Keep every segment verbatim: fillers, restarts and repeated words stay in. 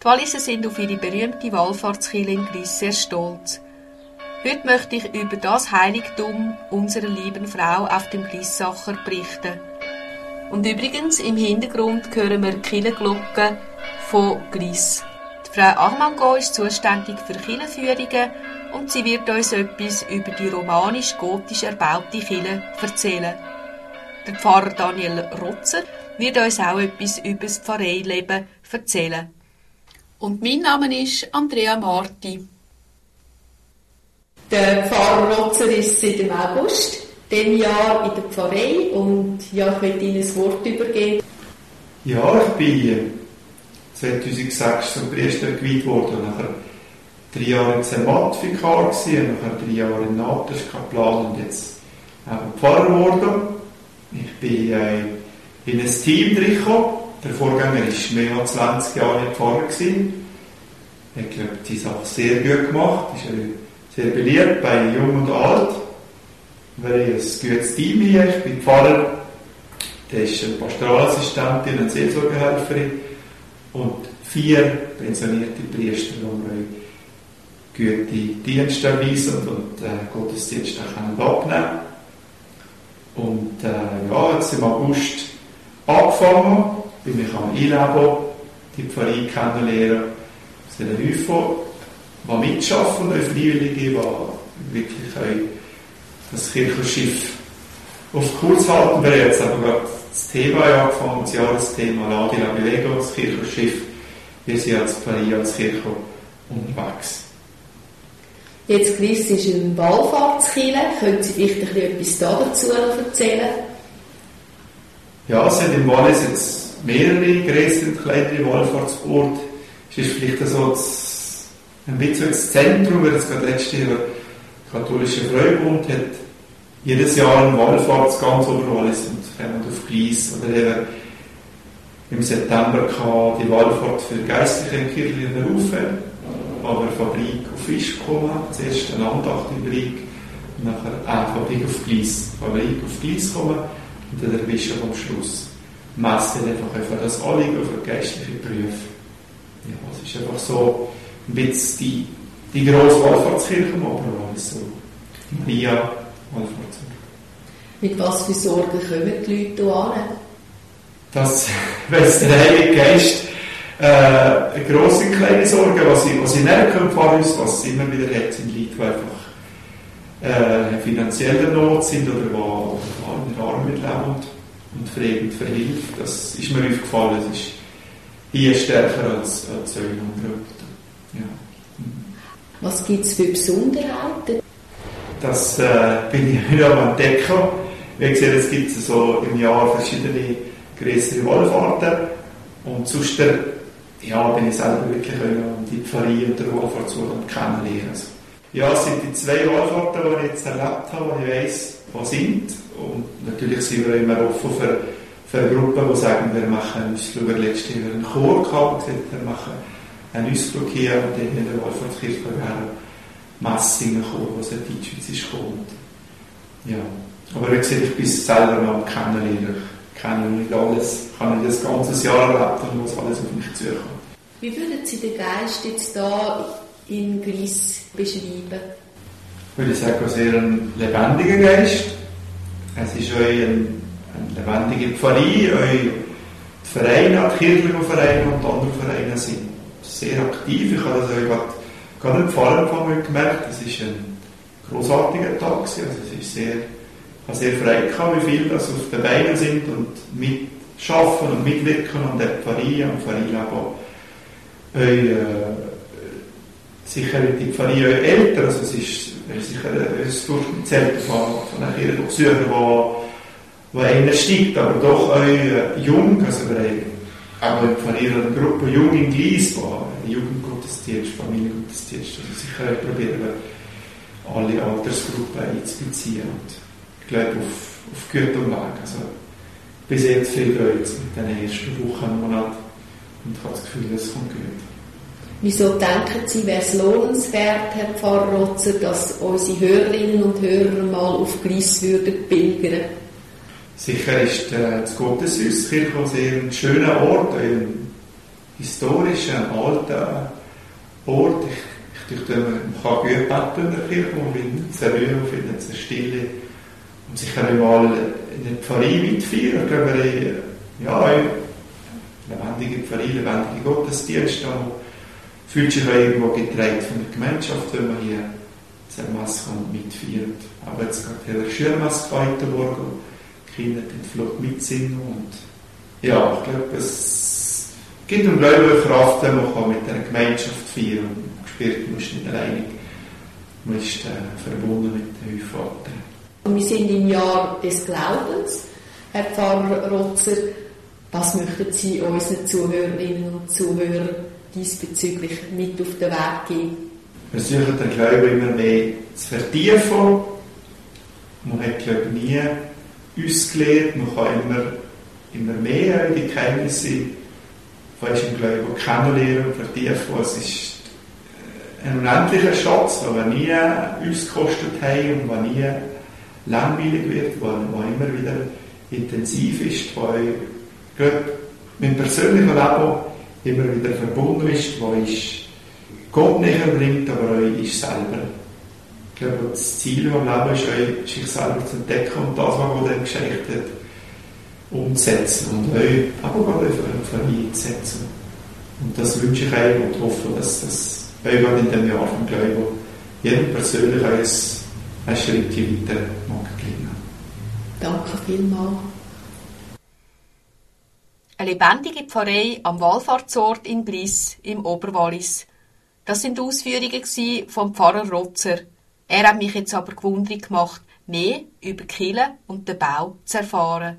Die Walliser sind auf ihre berühmte Wallfahrtskirche in Gries sehr stolz. Heute möchte ich über das Heiligtum unserer lieben Frau auf dem Griessacher berichten. Und übrigens, im Hintergrund hören wir die Kirchenglocke von Gries. Die Frau Armango ist zuständig für Kirchenführungen und sie wird uns etwas über die romanisch-gotisch erbaute Kirche erzählen. Der Pfarrer Daniel Rotzer wird uns auch etwas über das Pfarreileben erzählen. Und mein Name ist Andrea Marti. Der Pfarrer Rotzer ist seit dem August diesem Jahr in der Pfarrei und ja, ich möchte Ihnen das Wort übergeben. Ja, ich bin zweitausendsechs zum Priester geweiht worden, nachher drei Jahre im Zermatt-Vikar gewesen, nachher drei Jahre in Natas Kaplan und jetzt auch Pfarrer geworden. Ich bin äh, in ein Team reingekommen. Der Vorgänger war mehr als zwanzig Jahre Pfarrer gewesen. Ich glaube, die Sache sehr gut gemacht. Ist sehr beliebt bei Jung und Alt. Wir haben ein gutes Team hier. Ich bin Pfarrer. Der ist eine Pastoralassistentin, eine Seelsorgehelferin und vier pensionierte Priester, die wir gute Dienste erweisen und äh, Gottesdienste auch abnehmen. Und äh, ja, jetzt im August angefangen, bin ich am Einleben, die Pfarrei kennenlernen. Es sind eine Häufung, die mitschaffen, die Freiwillige, die wirklich auch das Kirchenschiff auf Kurs halten. Wir haben jetzt aber gerade das Thema angefangen, das Jahresthema Ladi la Bewegung, das Kirchenschiff. Wir sind als Pfarrei, als Kirche unterwegs. Jetzt Gries ist eine Wallfahrtskirche. Können Sie vielleicht etwas dazu erzählen? Ja, es sind im Wallis jetzt mehrere größere und kleinere Wallfahrtsorte. Es ist vielleicht so das, ein bisschen das Zentrum, weil es gerade letztes Jahr der katholische Freibund hat jedes Jahr eine Wallfahrt ganz Oberwallis und kommen auf Gries. Oder eben im September kam die Wallfahrt für geistliche und kirchliche Berufe, aber Fabrik auf Fisch gekommen, zuerst eine Andacht in Brig, und nachher eine Fabrik auf Gries. Fabrik auf Gries kommen und dann der Bischof am Schluss messt einfach für das Anliegen für geistliche Berufe. Ja, es ist einfach so ein bisschen die, die grosse Wallfahrtskirche im Oberwallis, so die Maria Wallfahrtskirche. Mit was für Sorgen kommen die Leute hier an? Das weiss der Heilige Geist äh, eine grosse und kleine Sorge, was sie, was sie merken von uns, was sie immer wieder hat, sind Leute, die einfach äh, finanzieller Not sind oder die in der Armut leben und fragen für Hilfe. Das ist mir aufgefallen, es ist hier stärker als, als in anderen Orten. Ja. Was gibt es für Besonderheiten? Das äh, bin ich wieder am Entdecken. Wie gesagt, es gibt so im Jahr verschiedene größere Wallfahrten und sonst ja, bin ich selber wirklich die Pfarrei und der Wallfahrtsort kennenlernen. Also, ja, es sind die zwei Wallfahrten, die ich jetzt erlebt habe, die ich weiss, was sind. Und natürlich sind wir immer offen für, für Gruppen, die sagen, wir machen einen Ausflug. Wir letztes Jahr einen Chor gehabt, wir machen einen Ausflug hier und dann in der Wallfahrtskirche Messingen kommen, was in die Deutschschweiz kommt. Ja. Aber wie gesagt, ich bin selber noch am Kennenlernen. Ich kenne nicht alles, ich habe nicht das ganze Jahr erlebt und muss alles auf mich zukommen. Wie würden Sie den Geist jetzt hier in Gries beschreiben? Ich würde sagen, ein sehr ein lebendiger Geist. Es ist auch ein, eine lebendige Pfarrei, auch die Vereine, die kirchlichen Vereine und die anderen Vereine sind sehr aktiv. Ich habe das auch gerade gerade im Pfarranfang gemerkt, es war ein grossartiger Tag. Also es ist sehr, ich habe sehr frei gehabt, wie viele das auf den Beinen sind und mitschaffen und mitwirken an der Pfarrei, am Pfarreileben. Äh, sicher die Pfarrei auch älter, also es ist sicher ein Durchschnittsalter von, von einer Kirchenbesucher, die einer steigt, aber doch auch äh, jung, also wir haben von ihrer Gruppe Jung in Gries, die Jugendgottesdienst, Familiengottesdienst, also sicher probieren wir alle Altersgruppen einzubeziehen und ich glaube auf, auf gutem Weg. Also bis jetzt viel Freude mit den ersten Wochen, Monaten und ich habe das Gefühl, es kommt gut. Wieso denken Sie, wäre es lohnenswert, Herr Pfarrer Rotzer, dass unsere Hörerinnen und Hörer mal auf Gries würden pilgern? Sicher ist äh, das Gotteshaus Kirche ein sehr schöner Ort, ein historischen, alten Ort. Ich, ich denke, man kann gut beten in der Kirche, man will nicht zur Ruhe, man findet zur Stille. Und sich einmal in der Pfarrei mitfeiern. Ich glaube, ja, lebendige Pfarrei, lebendige Gottesdienste, da fühlt sich auch irgendwo getragen von der Gemeinschaft, wenn man hier zur Messe mitfeiert. Aber jetzt gerade der Schulmesse heute Morgen, die Kinder flott mitsingen und ja, ich glaube, es gibt dem Glauben Kraft, wenn man mit einer Gemeinschaft feiern und man spürt, man ist nicht alleine, man ist äh, verbunden mit dem Vater. Wir sind im Jahr des Glaubens. Herr Pfarrer Rotzer, was möchten Sie unseren Zuhörerinnen und Zuhörern diesbezüglich mit auf den Weg geben? Wir versuchen den Glauben immer mehr zu vertiefen. Man hat, glaube ich, nie uns gelehrt. Man kann immer, immer mehr die Kenntnisse von unserem Glauben kennenlernen und vertiefen. Es ist ein unendlicher Schatz, den wir nie uns gekostet haben und der nie langweilig wird, der immer wieder intensiv ist, der mit dem persönlichen Leben immer wieder verbunden ist, wo ich Gott näher bringt, aber auch ich selber. Ich glaube, das Ziel vom Leben ist auch, sich selber zu entdecken und das, was Gott geschenkt hat, umzusetzen und auch, aber Gott auf ihn zu setzen. Und das wünsche ich euch und hoffe, dass das auch in dem Jahr vom Glauben jedem persönlich als ein Schritt weiter mag gelingen. Danke vielmals. Eine lebendige Pfarrei am Wallfahrtsort in Gliss im Oberwallis. Das sind Ausführungen vom Pfarrer Rotzer. Er hat mich jetzt aber gewundert gemacht, mehr über die Kirche und den Bau zu erfahren.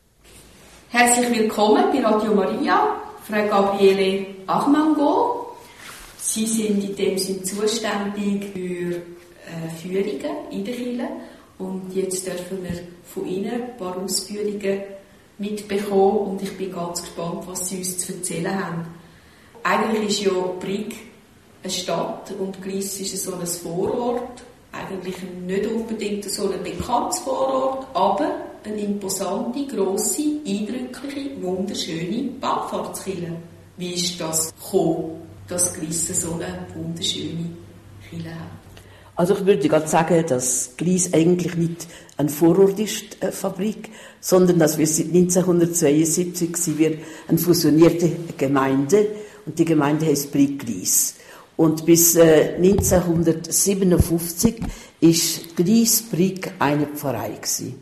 Herzlich willkommen bei Radio Maria, Frau Gabriele Achmango. Sie sind in dem Sinn zuständig für äh, Führungen in der Kirche und jetzt dürfen wir von Ihnen ein paar Ausführungen mitbekommen und ich bin ganz gespannt, was Sie uns zu erzählen haben. Eigentlich ist ja Brig eine Stadt und Gliss ist so ein Vorort, eigentlich nicht unbedingt so ein bekanntes Vorort, aber eine imposante, grosse, eindrückliche, wunderschöne Wallfahrtskirche. Wie ist das gekommen, dass Gliss so eine wunderschöne Kirche hat? Also ich würde gerade sagen, dass Gliss eigentlich nicht ein Vorort ist, eine Fabrik, sondern dass wir seit neunzehnhundertzweiundsiebzig sind wir eine fusionierte Gemeinde und die Gemeinde heisst Brig Gliss. Und bis äh, neunzehnhundertsiebenundfünfzig ist Gliss Brig eine Pfarrei gewesen.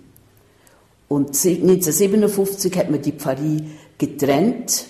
Und neunzehnhundertsiebenundfünfzig hat man die Pfarrei getrennt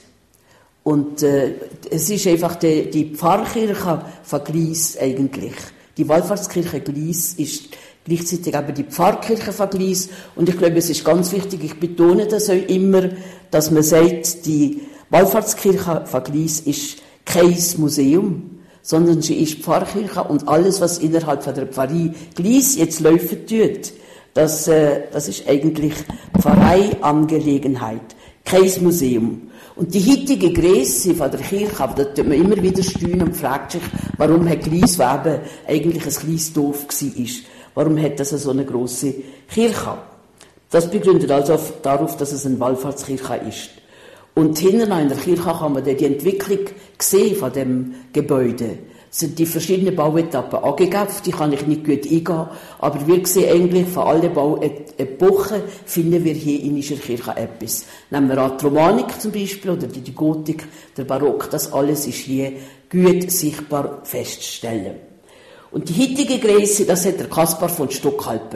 und äh, es ist einfach die, die Pfarrkirche von Gliss eigentlich. Die Wallfahrtskirche Gliss ist gleichzeitig aber die Pfarrkirche von Gliss. Und ich glaube, es ist ganz wichtig, ich betone das auch immer, dass man sagt, die Wallfahrtskirche von Gliss ist kein Museum, sondern sie ist Pfarrkirche und alles, was innerhalb von der Pfarrei Gliss jetzt laufen tut, das, äh, das ist eigentlich Pfarreiangelegenheit, kein Museum. Und die heutige Grösse von der Kirche, aber da tut man immer wieder staunen und fragt sich, warum hat Gliss, wo eben eigentlich ein kleines Dorf war, warum hat das so eine grosse Kirche? Das begründet also darauf, dass es eine Wallfahrtskirche ist. Und hinten in der Kirche kann man dann die Entwicklung sehen von dem Gebäude. Es sind die verschiedenen Bauetappen angegeben, auf die kann ich nicht gut eingehen, aber wir sehen eigentlich von allen Bauepochen finden wir hier in unserer Kirche etwas. Nehmen wir an die Romanik zum Beispiel oder die Gotik, der Barock, das alles ist hier gut sichtbar festzustellen. Und die heutige Größe, das hat der Kaspar von Stockhalper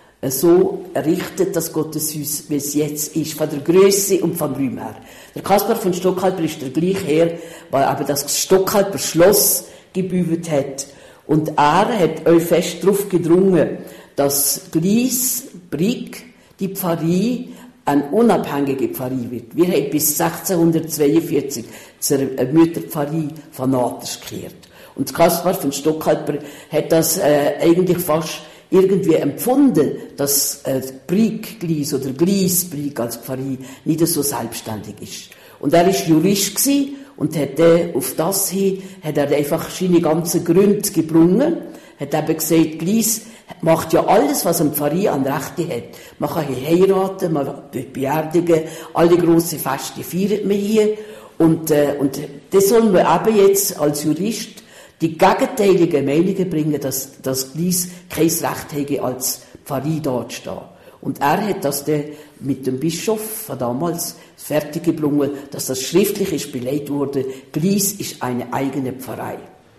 so errichtet, dass Gotteshaus, wie es jetzt ist, von der Größe und vom Raum her. Der Kaspar von Stockhalper ist der gleiche Herr, weil aber das Stockhalper Schloss gebaut hat. Und er hat euch fest darauf gedrungen, dass Gliss, Brig, die Pfarrei, eine unabhängige Pfarrei wird. Wir haben bis sechzehnhundertzweiundvierzig zur Mütterpfarrei von Naters gekehrt. Und Kaspar von Stockhalper hat das äh, eigentlich fast irgendwie empfunden, dass äh, Brig Gliss oder Gliss Brig als Pfarrei nicht so selbstständig ist. Und er war Jurist gewesen, und hat äh, auf das hin, hat er einfach seine ganzen Gründe gebrungen, hat eben gesagt, Gliss macht ja alles, was eine Pfarrei an Rechte hat. Man kann hier heiraten, man kann beerdigen, alle grossen Feste feiert man hier. Und, äh, und das sollen wir eben jetzt als Jurist die gegenteilige Meinungen bringen, dass das Glies kein Recht hätte, als Pfarrei dort zu stehen. Und er hat das dann mit dem Bischof von damals fertig geblungen, dass das schriftlich ist belegt wurde. Glies ist eine eigene Pfarrei.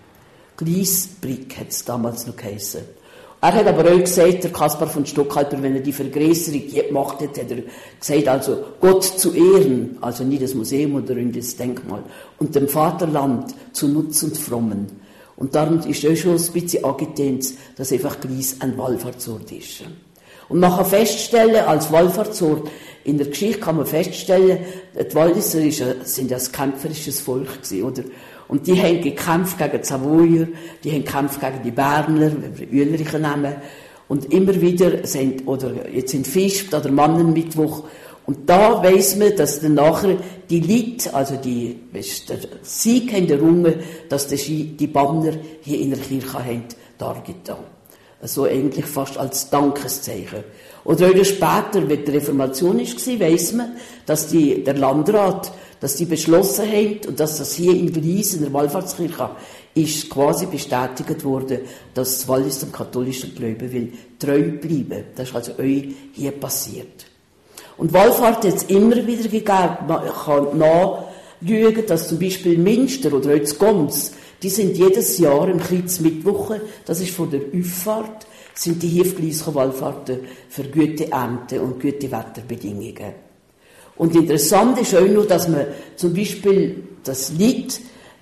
Gliesbrick hat es damals noch geheißen. Er hat aber auch gesagt, der Kaspar von Stockhalter, wenn er die Vergrößerung gemacht hat, hat er gesagt, also Gott zu ehren, also nicht das Museum oder das Denkmal, und dem Vaterland zu Nutz und Frommen. Und darum ist auch schon ein bisschen angetönt, dass einfach Glies ein Wallfahrtsort ist. Und man kann feststellen, als Wallfahrtsort, in der Geschichte kann man feststellen, die Walliser sind ja ein kämpferisches Volk gewesen, oder? Und die haben gekämpft gegen die Savoyer, die haben gekämpft gegen die Berner, Uelrichen nehmen. Und immer wieder sind, oder jetzt sind Fisch oder Mannenmittwoch. Und da weiss man, dass dann nachher die Leute, also die, weißt, der Sieg haben errungen, dass die, die Banner hier in der Kirche haben dargetan. Also eigentlich fast als Dankeszeichen. Oder auch später, wenn die Reformation war, weiss man, dass die, der Landrat, dass die beschlossen haben, und dass das hier in Glies, in der Wallfahrtskirche, ist quasi bestätigt worden, dass das Wallis dem katholischen Glauben will treu bleiben. Das ist also euch hier passiert. Und Wallfahrt hat es immer wieder gegeben. Man kann nachschauen, dass zum Beispiel Münster oder auch das Gons, die sind jedes Jahr im Kreuzmittwoche, das ist von der Auffahrt, sind die hier auf Glies Wallfahrten für gute Ernte und gute Wetterbedingungen. Und interessant ist auch noch, dass man zum Beispiel das Lied,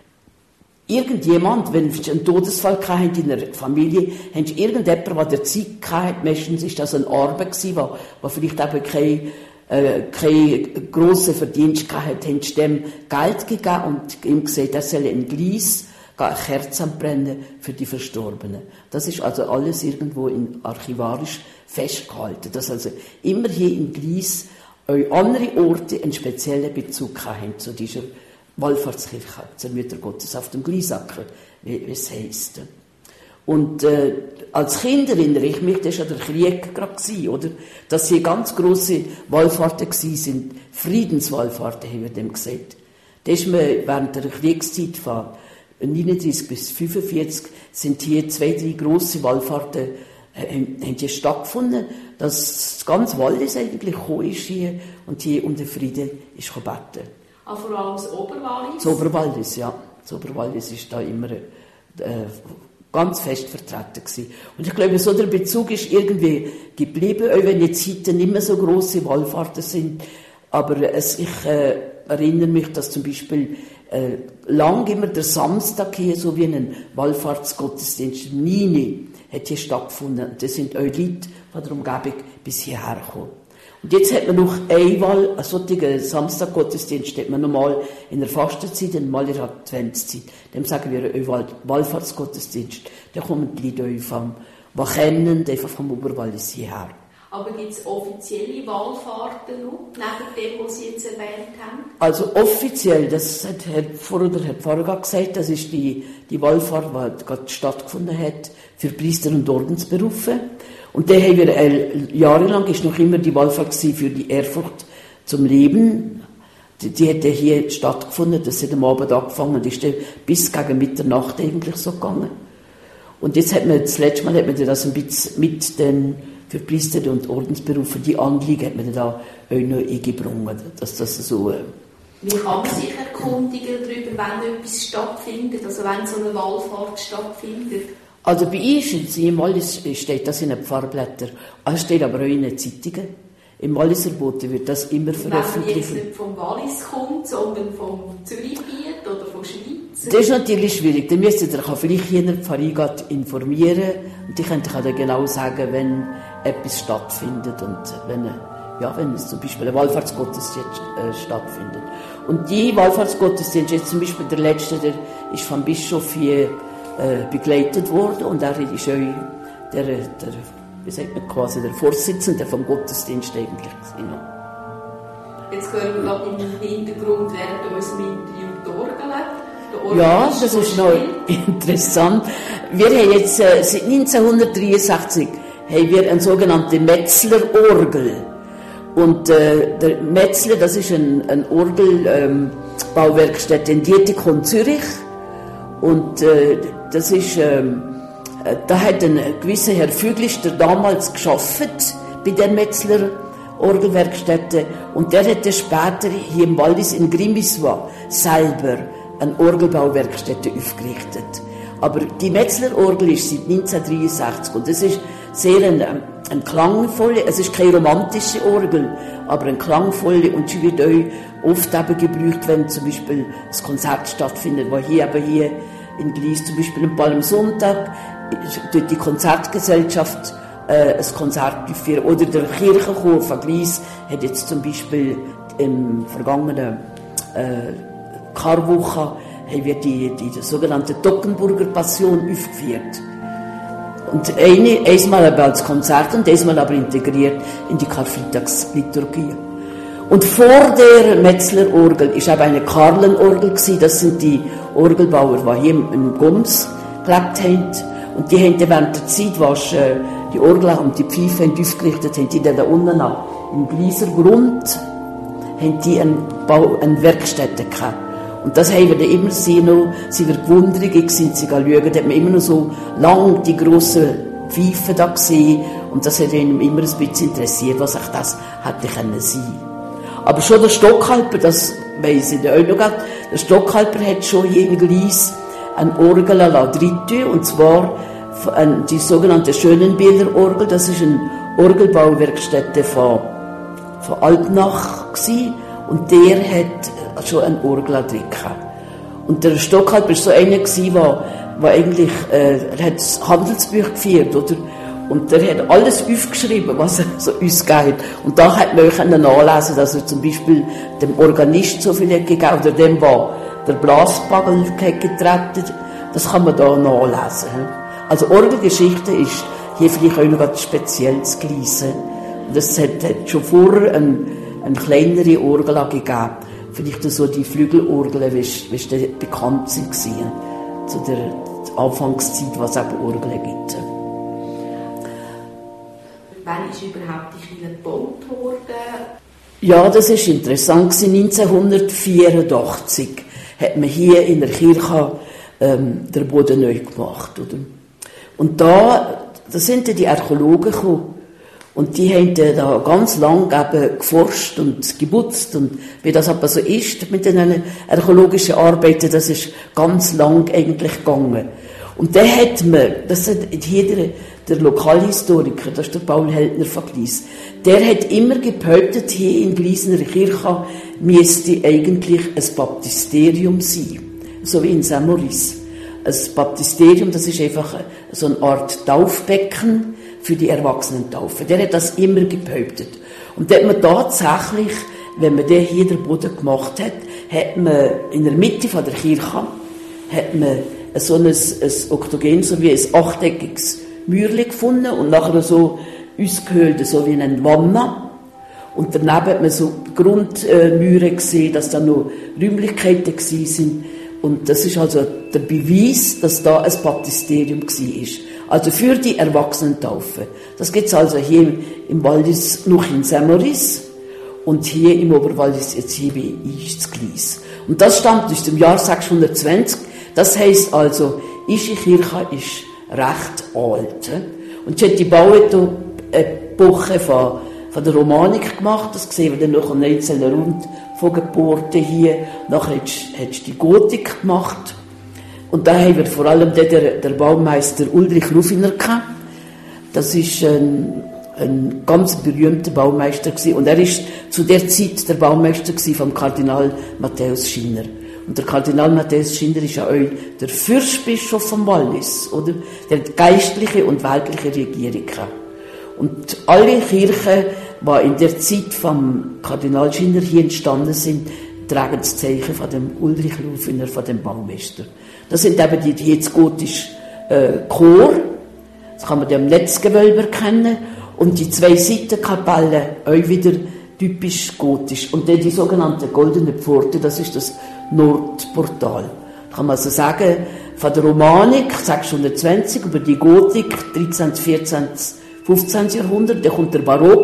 irgendjemand, wenn es einen Todesfall hatte in der Familie, haben sie irgendjemand, der Zeit hatte, meistens ist das ein Arbe gewesen, der, der vielleicht eben kein, äh, kein grosser Verdienst hatte, haben sie dem Geld gegeben und ihm gesagt, er soll in Glies eine Kerze brennen für die Verstorbenen. Das ist also alles irgendwo in archivarisch festgehalten, dass also immer hier in Glies auch andere Orte einen speziellen Bezug haben zu dieser Wallfahrtskirche, zur Mutter Gottes auf dem Gliesacker, wie es heisst. Und äh, als Kind erinnere ich mich, das war ja der Krieg gerade gewesen, oder? Dass hier ganz grosse Wallfahrten gewesen sind, Friedenswallfahrten, haben wir dem gesagt. Das ist mir während der Kriegszeit von neununddreißig bis fünfundvierzig sind hier zwei, drei grosse Wallfahrten haben hier stattgefunden, dass das ganze Wallis eigentlich gekommen ist hier und hier um den Frieden ist gebeten. Ah, vor allem das Oberwallis? Das Oberwallis, ja. Das Oberwallis ist da immer äh, ganz fest vertreten gewesen. Und ich glaube, so der Bezug ist irgendwie geblieben, auch wenn jetzt heute nicht mehr so grosse Wallfahrten sind. Aber es, ich äh, erinnere mich, dass zum Beispiel äh, lang immer der Samstag hier so wie ein Wallfahrtsgottesdienst, Nini, hat hier stattgefunden. Und das sind auch Leute von der Umgebung bis hierher gekommen. Und jetzt hat man noch einmal, einen solchen Samstaggottesdienst hat man normal in der Fastenzeit und mal in der Adventszeit. Dem sagen wir auch Wallfahrtsgottesdienst. Da kommen die Leute vom, die kennen, einfach vom Oberwallis hierher. Aber gibt es offizielle Wallfahrten noch, neben dem, was Sie jetzt erwähnt haben? Also offiziell, das hat Herr Pfarrer, der Herr Pfarrer gesagt, das ist die, die Wallfahrt, die gerade stattgefunden hat für Priester und Ordensberufe. Und da haben wir äh, jahrelang ist noch immer die Wallfahrt für die Ehrfurcht zum Leben. Die, die hat hier stattgefunden, das hat am Abend angefangen und ist dann bis gegen Mitternacht eigentlich so gegangen. Und jetzt hat man, das letzte Mal hat man das ein bisschen mit den für Priester und Ordensberufe, die Anliegen hat man da auch noch eingebrungen, dass das so... Äh, Wie kann man sich erkundigen darüber, wenn etwas stattfindet, also wenn so eine Wallfahrt stattfindet? Also bei uns im Wallis steht das in den Pfarrblättern, es steht aber auch in den Zeitungen. Im Walliser Bote wird das immer veröffentlicht. Wenn man jetzt nicht vom Wallis kommt, sondern vom Zürichgebiet oder von Schweiz? Das ist natürlich schwierig. Dann müsst ihr vielleicht hier in der Pfarrei informieren und ich könnte dann genau sagen, wenn etwas stattfindet und wenn, ja, wenn es zum Beispiel ein Wallfahrtsgottesdienst äh, stattfindet. Und die Wallfahrtsgottesdienst, jetzt zum Beispiel der letzte, der ist vom Bischof hier äh, begleitet worden und er ist auch der, der, wie sagt man, quasi der Vorsitzende vom Gottesdienst eigentlich. Jetzt hören wir gerade im Hintergrund während unserem Interview die Orgel. Ja, das ist noch interessant. Wir haben jetzt äh, seit neunzehnhundertdreiundsechzig haben wir eine sogenannte Metzler-Orgel. Und äh, der Metzler, das ist ein, ein Orgelbauwerkstätte ähm, in Dietikon, Zürich. Und äh, das ist, ähm, äh, da hat ein gewisser Herr Füglister damals geschafft bei der Metzler Orgelwerkstätte. Und der hat später hier im Wallis in Grimmiswa selber eine Orgelbauwerkstätte aufgerichtet. Aber die Metzler Orgel ist seit neunzehnhundertdreiundsechzig und das ist sehr ein, ein klangvolle, es ist keine romantische Orgel, aber eine klangvolle, und sie wird euch oft eben gebraucht, wenn zum Beispiel ein Konzert stattfindet, wo hier aber hier in Gleis zum Beispiel am Palmsonntag durch die Konzertgesellschaft äh, ein Konzert durchführen. Oder der Kirchenchor von Gleis hat jetzt zum Beispiel im vergangenen äh, Karwoche haben wir die, die, die sogenannte Toggenburger Passion aufgeführt. Und eine, einmal aber als Konzert und einmal aber integriert in die Karfreitagsliturgie. Und vor der Metzler Orgel ist aber eine Karlenorgel gewesen. Das sind die Orgelbauer, die hier im Goms gelebt haben. Und die haben während der Zeit, wo äh, die Orgel und die Pfeife aufgerichtet haben, die da unten an, im Gleiser Grund, haben die eine, Bau, eine Werkstätte gehabt. Und das haben wir dann immer sehen, noch, sie waren gewundert, sind sie schauen, da hat man immer noch so lang die grossen Pfeifen da gesehen, und das hat ihn immer ein bisschen interessiert, was auch das hätte können sein. Aber schon der Stockhalper, das weiss ich auch noch, der Stockhalper hat schon hier in Gleis eine Orgel drin, und zwar die sogenannte Schönenbilder Orgel, das ist eine Orgelbauwerkstätte von, von Altnach gewesen, und der hat schon eine Orgel drin gehabt. Und der Stockhalper war so einer gewesen, der, der eigentlich, äh, er hat das Handelsbuch geführt, oder? Und der hat alles aufgeschrieben, was er so uns gegeben hat. Und da hat man auch nachlesen, dass er zum Beispiel dem Organist so viel hat gegeben, oder dem, der der Blasbagel hat getreten, das kann man da nachlesen. Also Orgelgeschichte ist hier vielleicht auch noch etwas Spezielles gelesen. Und es hat, hat schon vorher eine, eine kleinere Orgel gegeben. Vielleicht so die Flügelorgeln, wie sie bekannt sind, zu der Anfangszeit, was es eben Orgeln gibt. Wann ist überhaupt die Kirche gebaut worden? Ja, das ist interessant. neunzehnhundertvierundachtzig hat man hier in der Kirche ähm, den Boden neu gemacht. Oder? Und da, da sind die Archäologen gekommen. Und die haben da ganz lang eben geforscht und gebutzt, und wie das aber so ist mit den archäologischen Arbeiten, das ist ganz lang eigentlich gegangen. Und dann hat man, das hat hier der, der Lokalhistoriker, das ist der Paul Heldner von Gleis, der hat immer behauptet, hier in Gleis in der Kirche müsste eigentlich ein Baptisterium sein, so wie in Saint Maurice. Ein Baptisterium, das ist einfach so eine Art Taufbecken für die Erwachsenentaufe. Der hat das immer behauptet. Und da hat man tatsächlich, wenn man den hier den Boden gemacht hat, hat man in der Mitte von der Kirche hat man so ein, ein Oktogen, so wie ein achteckiges Mäuerchen gefunden und nachher so ausgehöhlt, so wie ein Wanne. Und daneben hat man so Grundmauern gesehen, dass da noch Räumlichkeiten gewesen sind. Und das ist also der Beweis, dass da ein Baptisterium war. Also für die Erwachsenentaufe. Das gibt es also hier im Wallis noch in Saint Maurice und hier im Oberwallis jetzt hier bei Gleis. Und das stammt aus dem Jahr sechshundertzwanzig. Das heisst also, unsere Kirche ist recht alt. Und sie hat die Bauepoche von, von der Romanik gemacht. Das sehen wir dann noch am neunzehnten Rund von Geburten hier. Nachher hat sie die Gotik gemacht. Und da haben wir vor allem den, der, der Baumeister Ulrich Rufiner gehabt. Das ist ein, ein ganz berühmter Baumeister gewesen. Und er ist zu der Zeit der Baumeister gewesen vom Kardinal Matthäus Schinner. Und der Kardinal Matthäus Schinner ist ja auch der Fürstbischof von Wallis, oder? Der hat geistliche und weltliche Regierung gehabt. Und alle Kirchen, die in der Zeit vom Kardinal Schinner hier entstanden sind, tragen das Zeichen von dem Ulrich Rufiner, von dem Baumeister. Das sind eben die, die jetzt gotische äh, Chor, das kann man ja im Netzgewölbe erkennen, und die zwei Seitenkapellen auch wieder typisch gotisch. Und dann die sogenannte Goldene Pforte, das ist das Nordportal. Da kann man also sagen, von der Romanik sechshundertzwanzig über die Gotik dreizehnten., vierzehnten., fünfzehnten. Jahrhundert, dann kommt der Barock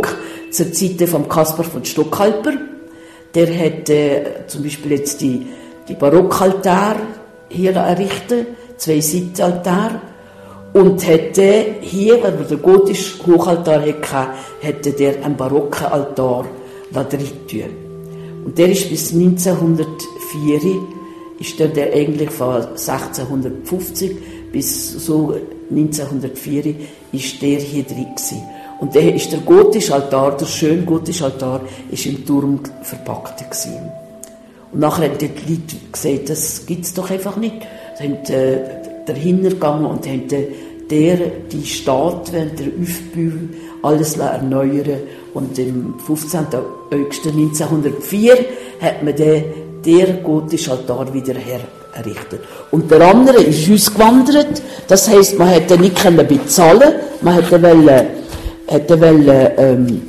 zur Zeit von Kaspar von Stockhalper. Der hat äh, zum Beispiel jetzt die, die Barockaltar hier errichtet, zwei Seitenaltar. Und hätte hier, wenn man den gotischen Hochaltar hatte, hätte der einen barocken Altar drin tun. Und der ist bis neunzehnhundertvier, ist der, der eigentlich von sechzehnhundertfünfzig bis so neunzehnhundertvier, ist der hier drin gewesen. Und der ist der gotische Altar, der schöne gotische Altar, ist im Turm verpackt gewesen. Und nachher haben die Leute gesagt, das gibt es doch einfach nicht. Sie haben äh, dahinter gegangen und haben der, die Statuen, der Aufbau, alles erneuern. Und am fünfzehnten August neunzehnhundertvier hat man den, den gotischen Altar wieder hergerichtet. Und der andere ist ausgewandert, das heisst, man hätte nicht bezahlen, man hätte wollen, hätte wollen, ähm,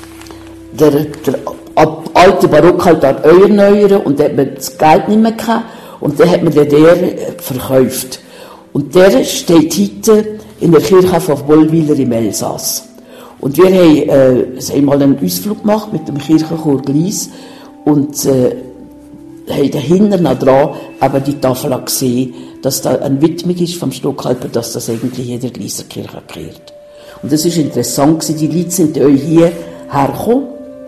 der, der alte Barockaltar erneuern und dann hat man das Geld nicht mehr gehabt und dann hat man den der verkauft. Und der steht heute in der Kirche von Wollweiler im Elsass. Und wir haben, äh, einmal einen Ausflug gemacht mit dem Kirchenchor Gleis und äh, haben dahinter noch dran aber die Tafel gesehen, dass da eine Widmung ist vom Stockhalper, dass das eigentlich jeder Gleiser Kirche gehört. Und das ist interessant gewesen. Die Leute sind euch hier hergekommen.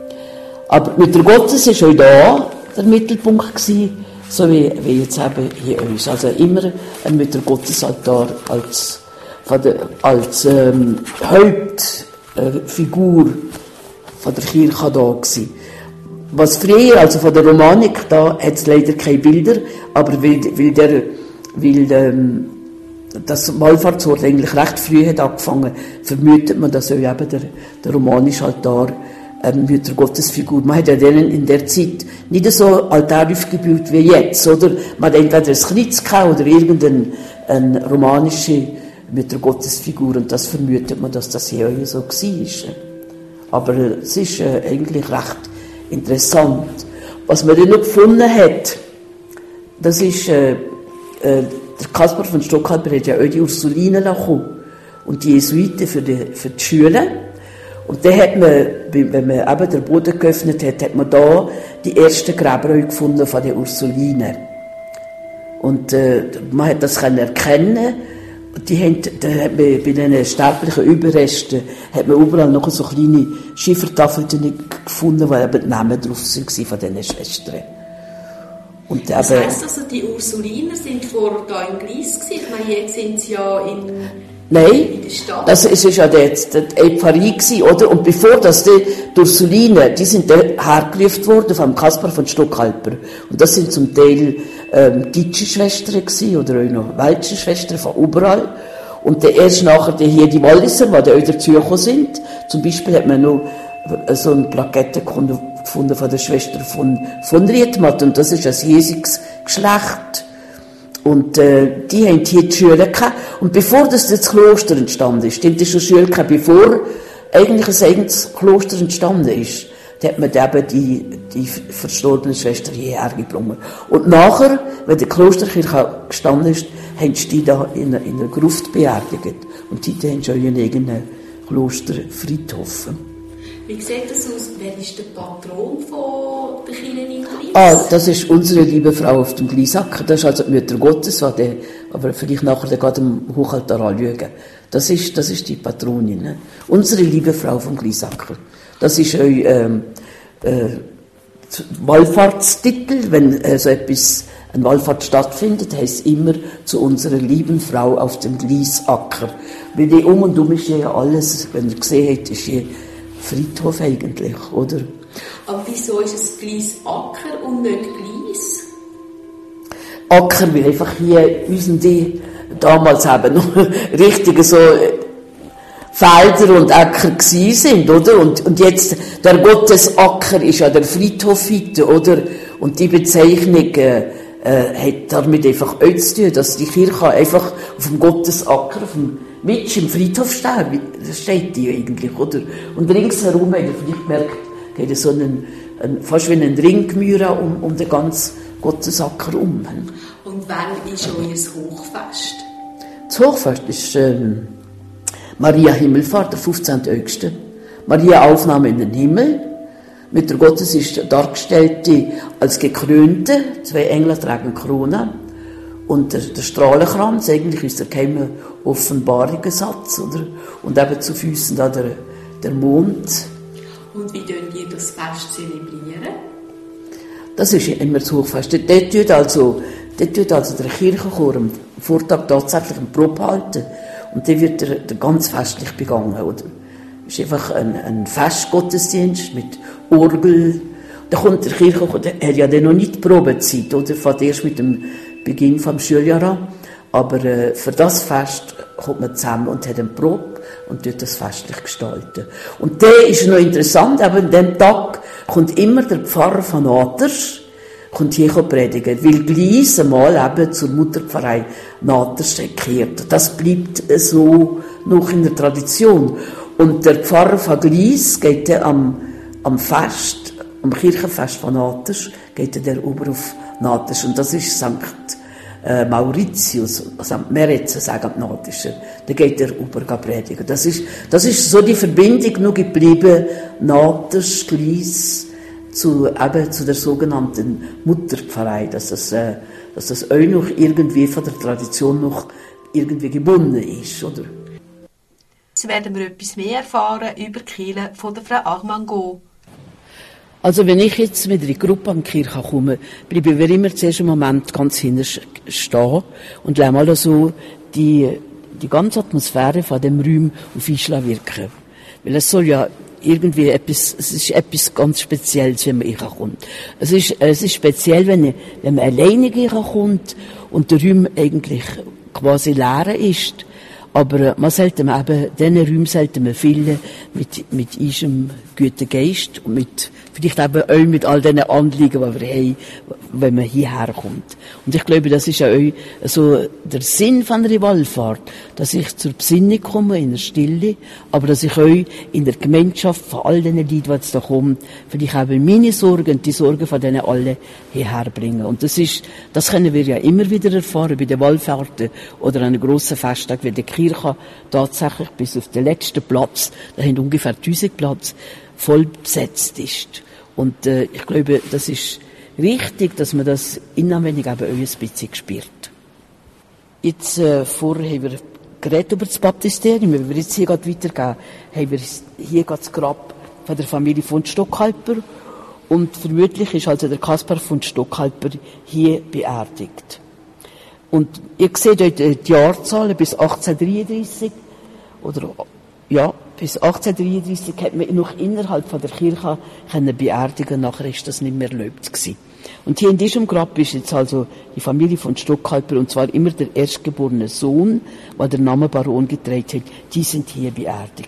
Aber mit der Gottes ist euch da der Mittelpunkt gewesen, so wie, wie jetzt eben hier uns. Also immer ein mit der Gottesaltar als, von der, als ähm, Hauptfigur äh, von der Kirche da gewesen. Was früher, also von der Romanik, da hat es leider keine Bilder, aber weil, weil, der, weil ähm, das Wallfahrtsort eigentlich recht früh hat angefangen, vermutet man, dass auch eben der, der romanische Altar ähm, mit der Gottesfigur, man hat ja denen in der Zeit nicht so Altar aufgebaut wie jetzt, oder? Man hat entweder ein Kreuz gehabt oder irgendeine eine romanische mit der Gottesfigur und das vermutet man, dass das hier so war. Aber äh, es ist äh, eigentlich recht interessant. Was man dann noch gefunden hat, das ist, äh, äh, der Kaspar von Stockhalper hat ja auch die Ursulinen bekommen und die Jesuiten für die, für die Schule. Und dann hat man, wenn man eben den Boden geöffnet hat, hat man da die ersten Gräber gefunden von den Ursulinen. Und äh, man hat das können erkennen. Die haben, da hat man, bei diesen sterblichen Überresten hat man überall noch so kleine Schiffertafeln gefunden, wo eben die Namen drauf waren von diesen Schwestern. Und das heisst also, die Ursuliner sind vorher da im Gleis gewesen? Ich meine, jetzt sind sie ja in, Nein, in der Stadt. das ist ja jetzt die Pfarrei gewesen, oder? Und bevor das die, die Ursuliner, die sind hergerufen worden vom Kaspar von Stockhalper. Und das sind zum Teil ähm, deutsche Schwestern gewesen, oder auch noch welche Schwestern von überall. Und dann erst nachher die, hier die Walliser, die da auch dazugekommen sind. Zum Beispiel hat man noch so eine Plakette gefunden von der Schwester von, von Riedmatt. Und das ist ein hiesiges Geschlecht. Und äh, die haben hier die Schule gehabt. Und bevor das, das Kloster entstanden ist, stimmt, das schon Schule gehabt, bevor eigentlich ein eigenes Kloster entstanden ist, da hat man eben die, die verstorbene Schwester hierher gebracht. Und nachher, wenn die Klosterkirche gestanden ist, haben sie die da in, in einer Gruft beerdigt. Und heute haben sie auch ihren eigenen Klosterfriedhof. Wie sieht das aus? Wer ist der Patron von der Kirche in Gleis? Ah, das ist unsere liebe Frau auf dem Gleisacker. Das ist also die Mutter Gottes, die, aber vielleicht nachher gerade am Hochaltar anschauen. Das ist, das ist die Patronin. Ne? Unsere liebe Frau vom Gleisacker. Das ist euch ähm, äh, Wallfahrtstitel, wenn äh, so etwas, eine Wallfahrt stattfindet, heisst es immer zu unserer lieben Frau auf dem Gleisacker. Weil die um und um ist ja alles, wenn ihr gesehen habt, ist hier Friedhof eigentlich, oder? Aber wieso ist es Gleisacker und nicht Gleis? Acker, weil einfach hier unsere die damals eben noch richtige so Felder und Äcker gewesen sind, oder? Und, und jetzt, der Gottesacker ist ja der Friedhof heute, oder? Und die Bezeichnung äh, äh, hat damit einfach auch zu tun, dass die Kirche einfach auf dem Gottesacker, auf dem Mitsch im Friedhof steht, das steht die eigentlich, oder? Und ringsherum, habt ihr vielleicht gemerkt, geht es so einen, einen, fast wie einen Ringmauer um, um den ganzen Gottesacker um. Und wann ist euer Hochfest? Das Hochfest ist ähm, Maria Himmelfahrt, der fünfzehnten August. Maria Aufnahme in den Himmel. Mit der Gottes ist dargestellt als Gekrönte, zwei Engel tragen Krone. Und der, der Strahlenkranz, eigentlich ist der geheime Offenbarungssatz, oder? Und eben zu Füßen da der, der Mond. Und wie tun ihr das Fest zelebrieren? Das ist immer das Hochfest. Dort tut also, dort tut also der Kirchenchor am Vortag tatsächlich eine Probe halten. Und dann wird der, der ganz festlich begangen, oder? Es ist einfach ein, ein Festgottesdienst mit Orgel. Da kommt der Kirchenchor, der hat ja dann noch nicht die Probezeit, oder? Fährt erst mit dem Beginn des Schuljahres an. Aber äh, für das Fest kommt man zusammen und hat eine Probe und tut das festlich gestalten. Und der ist noch interessant, aber an diesem Tag kommt immer der Pfarrer von Naters, kommt hier predigen, weil gleich einmal eben zur Mutterpfarrei Naters gekehrt. Das bleibt so noch in der Tradition. Und der Pfarrer von Gleis geht dann am, am Fest, am Kirchenfest von Naters, geht der über auf Naters. Und das ist Sankt äh, Mauritius, Sankt Meretz, sagen die Natischer. Da geht er über predigen. Das ist, das ist so die Verbindung noch geblieben, Naters, Gleis, zu, eben zu der sogenannten Mutterpfarrei, dass das, äh, dass das auch noch irgendwie von der Tradition noch irgendwie gebunden ist, oder? Jetzt werden wir etwas mehr erfahren über die Kirche von der Frau Armango. Also wenn ich jetzt mit einer Gruppe an die Kirche komme, bleiben wir immer zuerst einen Moment ganz hinten stehen und lassen mal so die, die ganze Atmosphäre von dem Raum auf uns wirken. Weil es soll ja irgendwie etwas, es ist etwas ganz Spezielles, wenn man reinkommt. Es ist, es ist speziell, wenn, wenn man alleine reinkommt und der Raum eigentlich quasi leer ist. Aber man sollte man eben, diesen Räumen sollte man füllen mit, mit unserem guten Geist und mit, vielleicht eben auch mit all diesen Anliegen, die wir haben, wenn man hierher kommt. Und ich glaube, das ist auch so der Sinn von einer Wallfahrt, dass ich zur Besinnung komme, in der Stille, aber dass ich auch in der Gemeinschaft von all diesen Leuten, die jetzt da kommen, vielleicht eben meine Sorgen und die Sorgen von denen alle hierher bringen. Und das ist, das können wir ja immer wieder erfahren bei den Wallfahrten oder an einem grossen Festtag, wie der Kirche tatsächlich bis auf den letzten Platz, da haben ungefähr tausend Platz, voll besetzt ist. Und äh, ich glaube, das ist richtig, dass man das inwendig eben auch ein bisschen spürt. Jetzt äh, vorher haben wir geredet über das Baptisterium, wenn wir jetzt hier gerade weitergehen, haben wir hier gerade das Grab von der Familie von Stockhalper und vermutlich ist also der Kaspar von Stockhalper hier beerdigt. Und ihr seht dort die Jahrzahlen bis achtzehnhundertdreiunddreissig, oder, ja, bis achtzehnhundertdreiunddreissig hat man noch innerhalb von der Kirche können beerdigen, nachher ist das nicht mehr erlaubt gewesen. Und hier in diesem Grab ist jetzt also die Familie von Stockhalper, und zwar immer der erstgeborene Sohn, der den Namen Baron getragen hat, die sind hier beerdigt.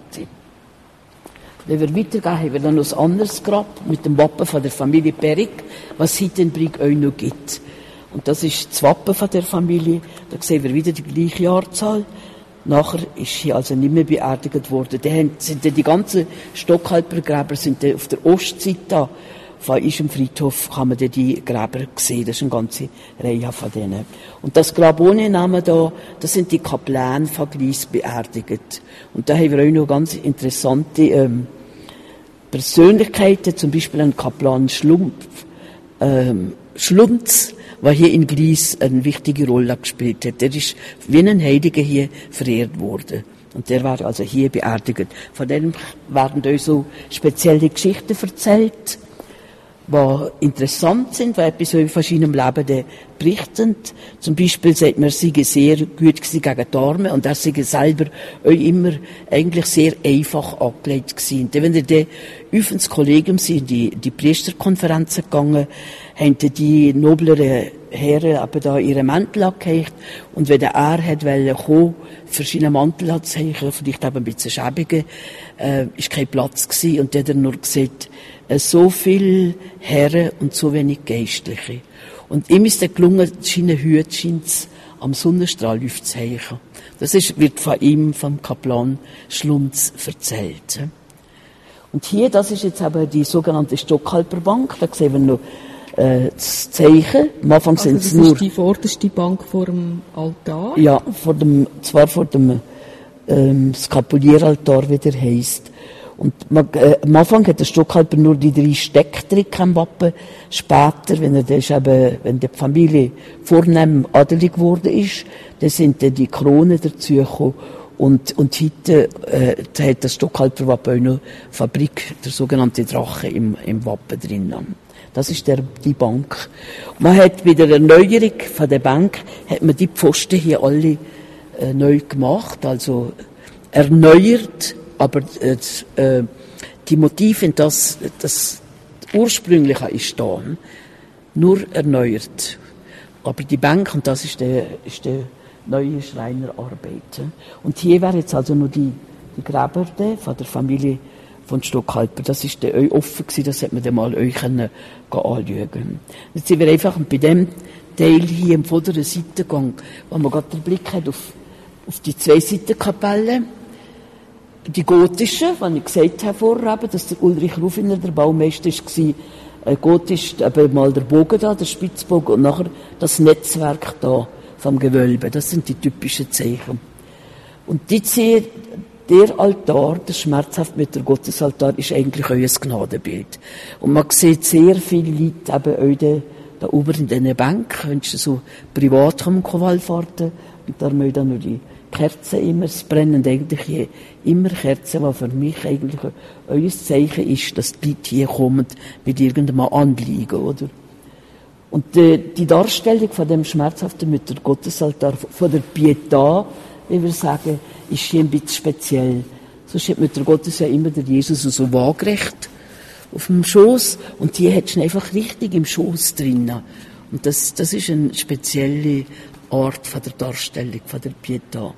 Wenn wir weitergehen, haben wir dann noch ein anderes Grab mit dem Wappen von der Familie Perik, was es heute in Brig auch noch gibt. Und das ist das Wappen von der Familie. Da sehen wir wieder die gleiche Jahrzahl. Nachher ist hier also nicht mehr beerdigt worden. Die sind die ganzen Stockhalpergräber sind auf der Ostseite da. Von unserem Friedhof kann man die Gräber sehen. Das ist eine ganze Reihe von denen. Und das Grab ohne Namen da, das sind die Kapläne von Gleis beerdigt. Und da haben wir auch noch ganz interessante ähm, Persönlichkeiten, zum Beispiel ein Kaplan Schlumpf, ähm, Schlunz, der hier in Gleis eine wichtige Rolle gespielt hat. Der ist wie ein Heiliger hier verehrt worden. Und der war also hier beerdigt. Von dem werden euch so spezielle Geschichten erzählt, die interessant sind, weil etwas in verschiedenen Leben berichten. Zum Beispiel sagt man, er sei sehr gut gewesen gegen die Arme und er sei selber auch immer eigentlich sehr einfach angelegt gewesen. Und wenn er dann auf ins Kollegium sind, die, die Priesterkonferenzen gegangen, haben die nobleren Herren aber da ihre Mäntel angehängt. Und wenn er hat wollte kommen, verschiedene Mantel anzuhängen, vielleicht eben ein bisschen schäbige, äh, ist kein Platz gewesen. Und dann hat er nur gesagt, äh, so viele Herren und so wenig Geistliche. Und ihm ist es gelungen, seine Hüte scheint's am Sonnenstrahl aufzuhängen. Das ist, wird von ihm, vom Kaplan Schlunz, erzählt. Und hier, das ist jetzt eben die sogenannte Stockhalperbank. Da sehen wir noch äh, das Zeichen. Am Anfang also sind es das nur... ist die vorderste Bank vor dem Altar? Ja, vor dem, zwar vor dem ähm, Skapulieraltar, wie der heisst. Und man, äh, am Anfang hat der Stockhalter nur die drei Stecktrick am Wappen. Später, wenn er das ist eben, wenn die Familie vornehm adelig geworden ist, dann sind dann die Kronen dazugekommen. Und, und heute, äh, hat das Stockhalter Wappen auch noch Fabrik, der sogenannte Drache im, im Wappen drin. Das ist der, die Bank. Man hat bei der Erneuerung von der Bank, hat man die Pfosten hier alle, äh, neu gemacht, also, erneuert, aber äh, die Motive, das, das Ursprüngliche ist da, nur erneuert. Aber die Bank, und das ist der, ist der neue Schreinerarbeit. Und hier wäre jetzt also nur die, die Gräber von der Familie von Stockhalter. Das ist der euch offen gewesen, das hat man dann mal euch können anschauen. Jetzt sind wir einfach bei dem Teil hier im vorderen Seitengang, wo man gerade den Blick hat auf, auf die zwei Seitenkapellen. Die gotische, was ich gesagt habe vorher, dass der Ulrich Rufiner der Baumeister war, äh, gotisch, eben mal der Bogen da, der Spitzbogen, und nachher das Netzwerk da vom Gewölbe. Das sind die typischen Zeichen. Und die sehen, der Altar, der schmerzhaft mit der Gottesaltar, ist eigentlich euer Gnadenbild. Und man sieht sehr viele Leute eben auch da, da oben in diesen Bänken, wenn sie so privat kommen, Wallfahrten, und da müssen dann nur die Kerzen immer, es brennen eigentlich immer Kerzen, was für mich eigentlich euer Zeichen ist, dass die Leute hier kommen mit irgendeinem Anliegen, oder? Und die, die Darstellung von dem schmerzhaften mit der Gottesaltar, von der Pietà, wie wir sagen, ist hier ein bisschen speziell. Sonst hat mit der Gottes ja immer der Jesus so waagerecht auf dem Schoß, und hier hat ihn einfach richtig im Schoß drinnen. Und das, das ist eine spezielle Art von der Darstellung von der Pietà.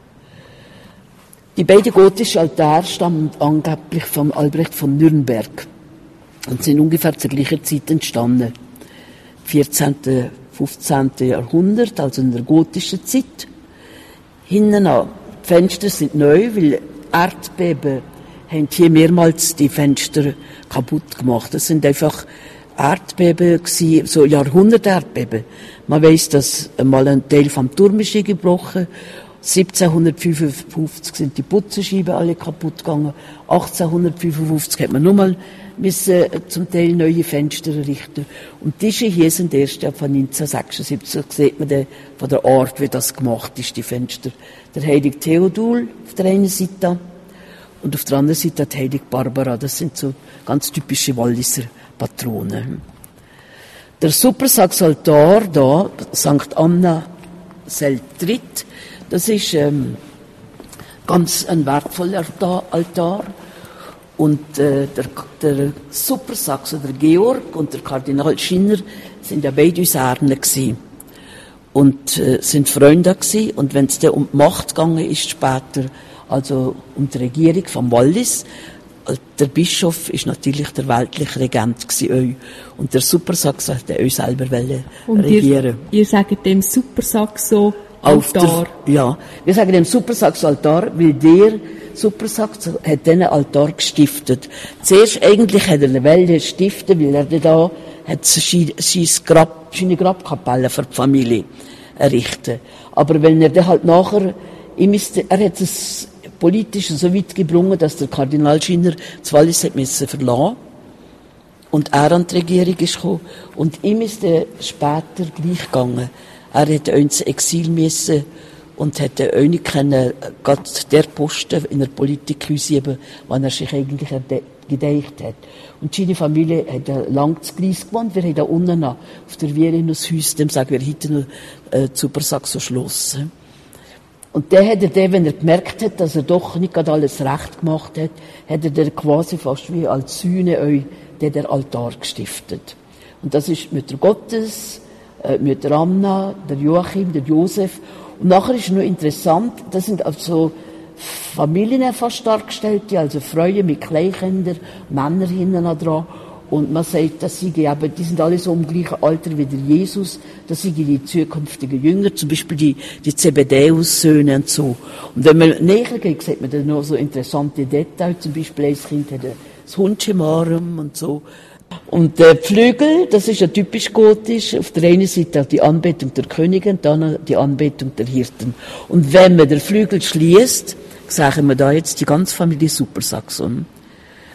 Die beiden gotischen Altäre stammen angeblich von Albrecht von Nürnberg und sind ungefähr zur gleichen Zeit entstanden. vierzehnten, fünfzehnten Jahrhundert, also in der gotischen Zeit. Hinten an, die Fenster sind neu, weil Erdbeben haben hier mehrmals die Fenster kaputt gemacht. Das sind einfach Erdbeben gewesen, so Jahrhundert-Erdbeben. Man weiss, dass einmal ein Teil vom Turm ist gebrochen. siebzehnhundertfünfundfünfzig sind die Putzenscheiben alle kaputt gegangen. achtzehnhundertfünfundfünfzig hat man nochmal müssen zum Teil neue Fenster errichten. Und diese hier sind erst von neunzehnhundertsechsundsiebzig, so sieht man den, von der Art, wie das gemacht ist, die Fenster. Der heilige Theodul auf der einen Seite und auf der anderen Seite die heilige Barbara. Das sind so ganz typische Walliser Patronen. Der Supersaxaltar da, Sankt Anna Seltrit, das ist ähm, ganz ein wertvoller Altar. Und äh, der, der Supersax, der Georg und der Kardinal Schinner sind ja beide Userne gewesen. Und äh, sind Freunde gewesen. Und wenn es dann um die Macht gegangen ist später, also um die Regierung von Wallis, der Bischof ist natürlich der weltliche Regent gewesen, und der Supersaxo hat euch selber und regieren. Ihr, ihr sagt dem Supersaxo Altar? Der, ja, wir sagen dem Supersaxo Altar, weil der Supersaxo hat diesen Altar gestiftet. Zuerst eigentlich hat er eine Welle stiften, weil er da hat seine, Grab, seine Grabkapelle für die Familie errichtet. Aber wenn er dann halt nachher, ihm ist, er hat es politisch so weit gebrungen, dass der Kardinal Schinner das Wallis hat müssen verlassen und er an die Regierung ist gekommen. Und ihm ist er später gleich gegangen. Er hat auch ins Exil müssen und hat auch nicht können, gerade der Posten in der Politik ausüben, wann er sich eigentlich gedeicht hat. Und seine Familie hat lang zu Gleis gewohnt. Wir haben da unten noch auf der Vierinushaus, dem sagen wir heute noch, äh, Supersaxo Schloss. Und der hat er dann, wenn er gemerkt hat, dass er doch nicht gerade alles recht gemacht hat, hat er dann quasi fast wie als Sühne euch den der Altar gestiftet. Und das ist Mütter Gottes, äh, Mütter Anna, der Joachim, der Josef. Und nachher ist noch interessant, das sind also Familien fast dargestellt, also Frauen mit Kleinkindern, Männer hinten dran. Und man sagt, dass sie eben, die sind alle so im gleichen Alter wie der Jesus, dass sie die zukünftigen Jünger, zum Beispiel die, die Zebedäus-Söhne und so. Und wenn man näher geht, sieht man dann noch so interessante Details, zum Beispiel ein Kind hat das Hundchen im Arm und so. Und der Flügel, das ist ja typisch gotisch, auf der einen Seite die Anbetung der Könige und dann die Anbetung der Hirten. Und wenn man den Flügel schließt, sagen wir da jetzt die ganze Familie Supersaxon.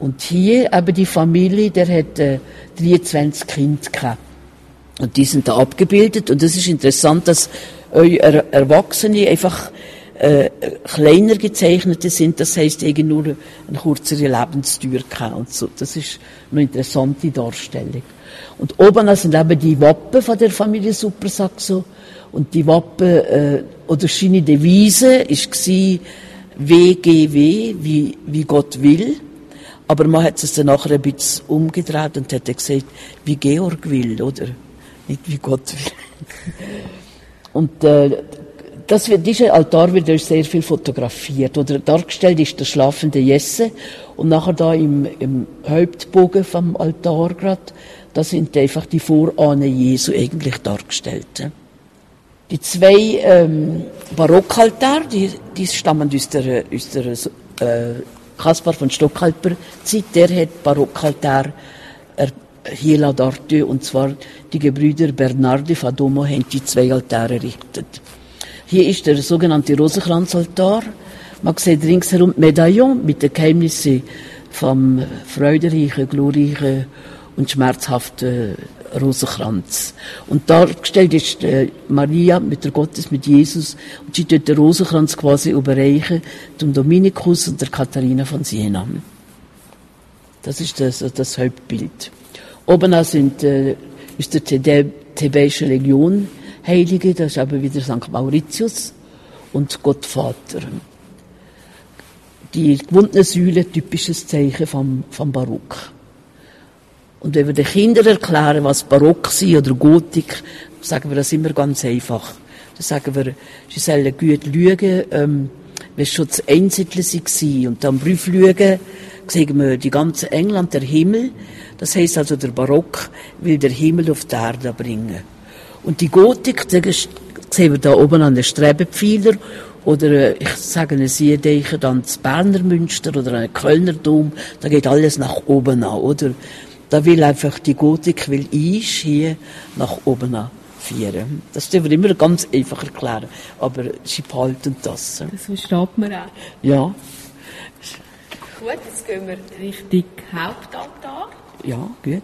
Und hier eben die Familie, der hat äh, dreiundzwanzig Kinder gehabt. Und die sind da abgebildet. Und es ist interessant, dass eure er Erwachsene einfach äh, kleiner gezeichnete sind. Das heisst, irgendwie nur eine kürzere Lebenstür gehabt und so. Das ist eine interessante Darstellung. Und oben sind eben die Wappen von der Familie Super Saxo. Und die Wappen, äh, oder seine Devise war W G W, wie, wie Gott will. Aber man hat es dann nachher ein bisschen umgedreht und hat gesagt, wie Georg will, oder? Nicht wie Gott will. Und äh, das wird, dieser Altar wird euch sehr viel fotografiert. Oder dargestellt ist der schlafende Jesse. Und nachher da im, im Hauptbogen vom Altar gerade, da sind einfach die Vorahnen Jesu eigentlich dargestellt. Die zwei ähm, Barockaltäre, die, die stammen aus der, aus der äh, Kaspar von Stockhalper Zeit, der hat Barockaltär er, hier d'Arte, und zwar die Gebrüder Bernardi von Domo haben die zwei Altäre errichtet. Hier ist der sogenannte Rosenkranzaltar. Man sieht ringsherum Medaillon mit den Geheimnissen vom freudereichen, glorreichen und schmerzhaften Rosenkranz. Und dargestellt ist äh, Maria mit der Gottes, mit Jesus, und sie tut den Rosenkranz quasi überreichen dem Dominikus und der Katharina von Siena. Das ist das, das Hauptbild. Oben sind, äh, ist der Thebäische Legion Heilige, das ist aber wieder Sankt Mauritius und Gottvater. Die gewundene Säule, typisches Zeichen vom, vom Barock. Und wenn wir den Kindern erklären, was Barock sei oder Gotik, sagen wir das immer ganz einfach. Dann sagen wir, sie sollen gut schauen, ähm, wenn schon das Einsiedler waren und dann Brief schauen, sagen wir, die ganze England, der Himmel, das heisst also, der Barock will der Himmel auf die Erde bringen. Und die Gotik, das sehen wir da oben an den Strebepfeiler, oder ich sage eine Sie denken dann das Berner Münster oder ein Kölner Dom, da geht alles nach oben an, oder? Da will einfach die Gotik, will ich hier nach oben an führen. Das dürfen wir immer ganz einfach erklären, aber sie behalten das. Das versteht man auch. Ja. Gut, jetzt gehen wir Richtung Hauptaltar. Ja, gut.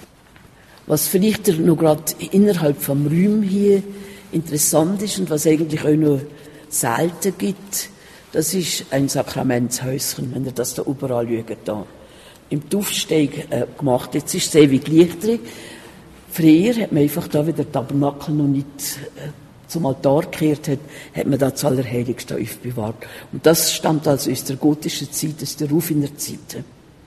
Was vielleicht noch gerade innerhalb vom Raum hier interessant ist und was eigentlich auch noch selten gibt, das ist ein Sakramentshäuschen, wenn ihr das da überall schaut. Da. Im Taufsteig äh, gemacht. Jetzt ist es ewig Lichter. Früher hat man einfach da, wie der Tabernakel noch nicht äh, zum Altar gekehrt hat, hat man da das Allerheiligste aufbewahrt. Und das stammt also aus der gotischen Zeit, aus der Rufiner Zeit.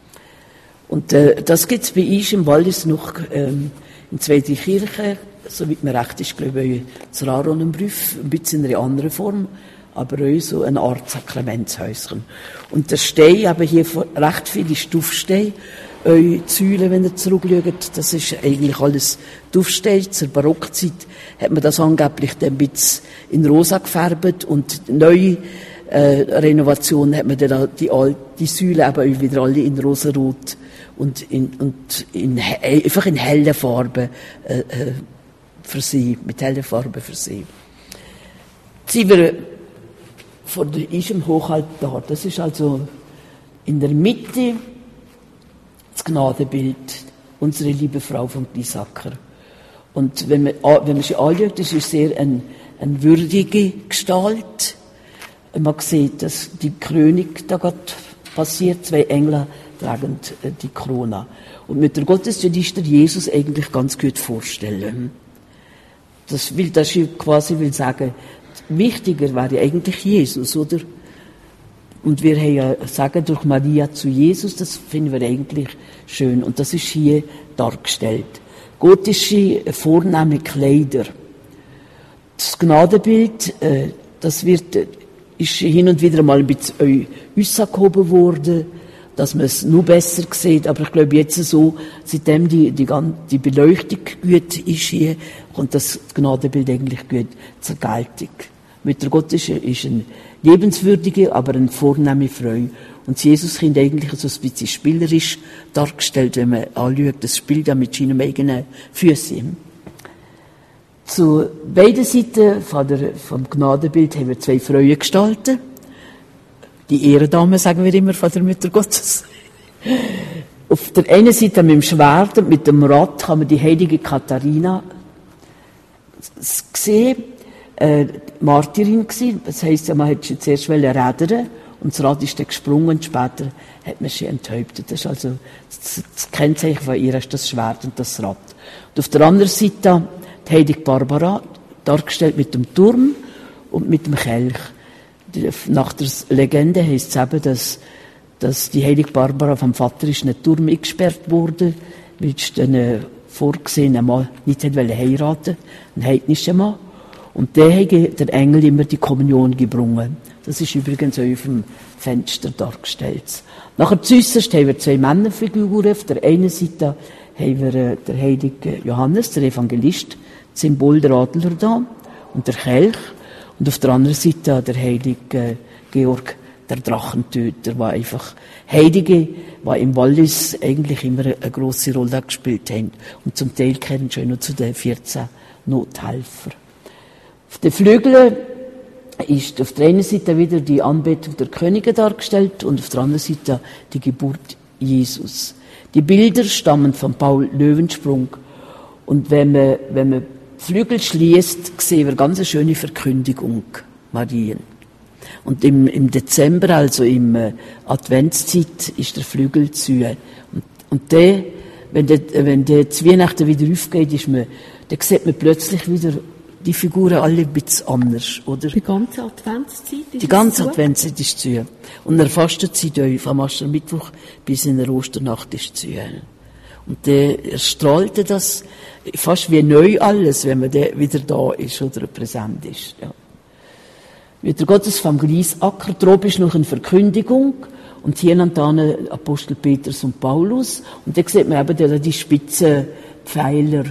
Und äh, das gibt es bei uns im Wallis noch ähm, in zwei, drei Kirchen, soweit mir recht ist, glaube ich, das Raronenbrief, ein bisschen in einer anderen Form, aber auch so eine Art Sakramentshäuschen. Und der Stein, aber hier recht viele Stufsteine, eure Säulen, wenn ihr zurückschaut, das ist eigentlich alles Tuffstein. Zur Barockzeit hat man das angeblich dann ein bisschen in rosa gefärbt und neue äh, Renovation hat man dann die, die Säulen eben wieder alle in rosarot und in, und in, einfach in hellen Farben äh, äh, versehen, mit hellen Farben versehen. Sie wir vor diesem Hochaltar, das ist also in der Mitte das Gnadenbild, unsere liebe Frau vom Gleisacker. Und wenn man, wenn man sie anschaut, das ist sehr eine ein würdige Gestalt. Man sieht, dass die Krönung da gerade passiert, zwei Engel tragen die Krone. Und mit der Gottesdienst ist der Jesus eigentlich ganz gut vorstellen. Das will, das quasi will sagen, wichtiger wäre eigentlich Jesus, oder? Und wir haben ja sagen durch Maria zu Jesus, das finden wir eigentlich schön. Und das ist hier dargestellt. Gotische, vornehme Kleider. Das Gnadenbild, äh, das wird, ist hin und wieder mal ein bisschen ausgehoben worden, dass man es noch besser sieht. Aber ich glaube jetzt so, seitdem die, die, die Beleuchtung gut ist hier, kommt das Gnadenbild eigentlich gut zur Geltung. Mit der Gottes ist ein lebenswürdige, aber eine vornehme Frau. Und das Jesuskind eigentlich so ein bisschen spielerisch dargestellt, wenn man anschaut, das spielt ja mit seinen eigenen Füßen. Zu beiden Seiten von der, vom Gnadenbild haben wir zwei Frauen gestaltet. Die Ehrendame, sagen wir immer, von der Mutter Gottes. Auf der einen Seite mit dem Schwert und mit dem Rad kann man die heilige Katharina sehen, äh, Martyrin gewesen. Das heisst ja, man hat sie zuerst rädern und das Rad ist dann gesprungen und später hat man sie enthäuptet. Das ist also das, das Kennzeichen von ihr ist das Schwert und das Rad. Und auf der anderen Seite die heilige Barbara, dargestellt mit dem Turm und mit dem Kelch. Nach der Legende heisst es eben, dass, dass die heilige Barbara vom Vater ist in einen Turm eingesperrt wurde, weil sie den vorgesehenen Mann nicht heiraten wollte, einen heidnischen Mann. Und der hat der Engel immer die Kommunion gebrungen. Das ist übrigens auch auf dem Fenster dargestellt. Nachher zuerst haben wir zwei Männerfiguren. Auf der einen Seite haben wir den heiligen Johannes, der Evangelist, das Symbol der Adler da, und der Kelch. Und auf der anderen Seite der heilige Georg, der Drachentöter, der einfach Heilige, die im Wallis eigentlich immer eine grosse Rolle gespielt haben. Und zum Teil kennen schon noch zu den vierzehn Nothelfer. Auf den Flügeln ist auf der einen Seite wieder die Anbetung der Könige dargestellt und auf der anderen Seite die Geburt Jesus. Die Bilder stammen von Paul Löwensprung. Und wenn man, wenn man die Flügel schließt, sehen wir ganz eine schöne Verkündigung, Marien. Und im, im Dezember, also im äh, Adventszeit, ist der Flügel zu. Und, und der, wenn der, wenn der zu Weihnachten wieder aufgeht, ist man, dann sieht man plötzlich wieder die Figuren alle ein bisschen anders, oder? Die ganze Adventszeit ist Die ganze Adventszeit ist zu. Und er fastet sie da vom Aschermittwoch bis in der Osternacht ist zu. Und der strahlte das fast wie neu alles, wenn man der wieder da ist oder präsent ist. Ja. Mit der Gottes vom Gleisacker drob ist noch eine Verkündigung und hier dann Apostel Petrus und Paulus. Und da sieht man eben die spitzen Pfeiler,